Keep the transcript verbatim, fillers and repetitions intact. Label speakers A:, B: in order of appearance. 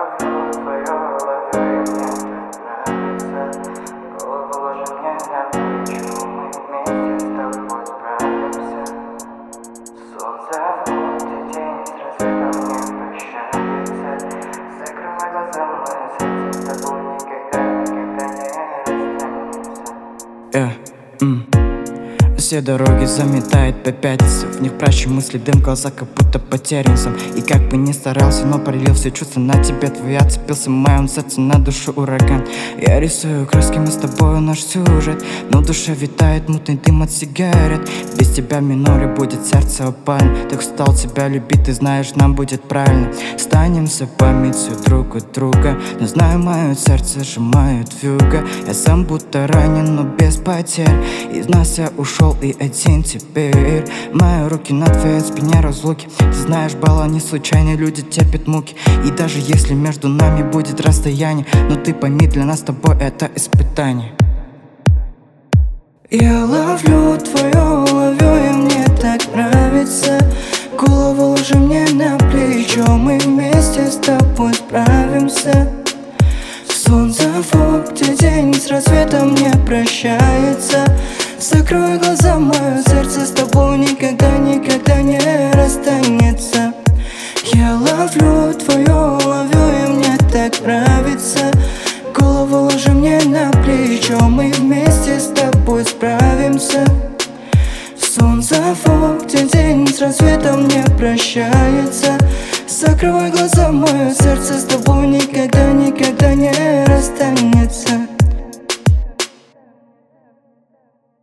A: ловлю твою, ловлю, и мне так нравится. Голову ложи мне на плечо, мы вместе с тобой справимся. Солнце в пути, день с рассветом не прощается. Закрывай глаза, мое сердце с тобой никогда, никогда не расстанется.
B: Yeah. Mm. Все дороги заметает по пятницам, в них прячу мысли, дым, глаза как будто потерян сам. И как бы ни старался, но пролил все чувства на тебя. Твоя цепился в моем сердце, на душу ураган. Я рисую красками с тобою наш сюжет, но в душе витает мутный дым от сигарет. Без тебя в миноре будет сердце опально. Так устал тебя любить, ты знаешь, нам будет правильно. Станемся памятью друг от друга, но знаю, мое сердце сжимает вьюга. Я сам будто ранен, но без потерь. Из нас я ушел и один теперь. Мои руки на твоей спине разлуки. Ты знаешь, бала не случайно, люди терпят муки. И даже если между нами будет расстояние, но ты пойми, для нас с тобой это испытание.
C: Я ловлю твою, ловлю, и мне так нравится. Голову ложи мне на плечо, мы вместе с тобой справимся. Солнце в где день с рассветом не прощается. Закрой глаза, мое сердце с тобой никогда, никогда не расстанется. Я ловлю твою, ловлю, и мне так нравится. Голову ложи мне на плечо, мы вместе с тобой справимся. Солнце в где день с рассветом не прощается. Закрывай глаза, мое сердце с тобой никогда, никогда не расстанется.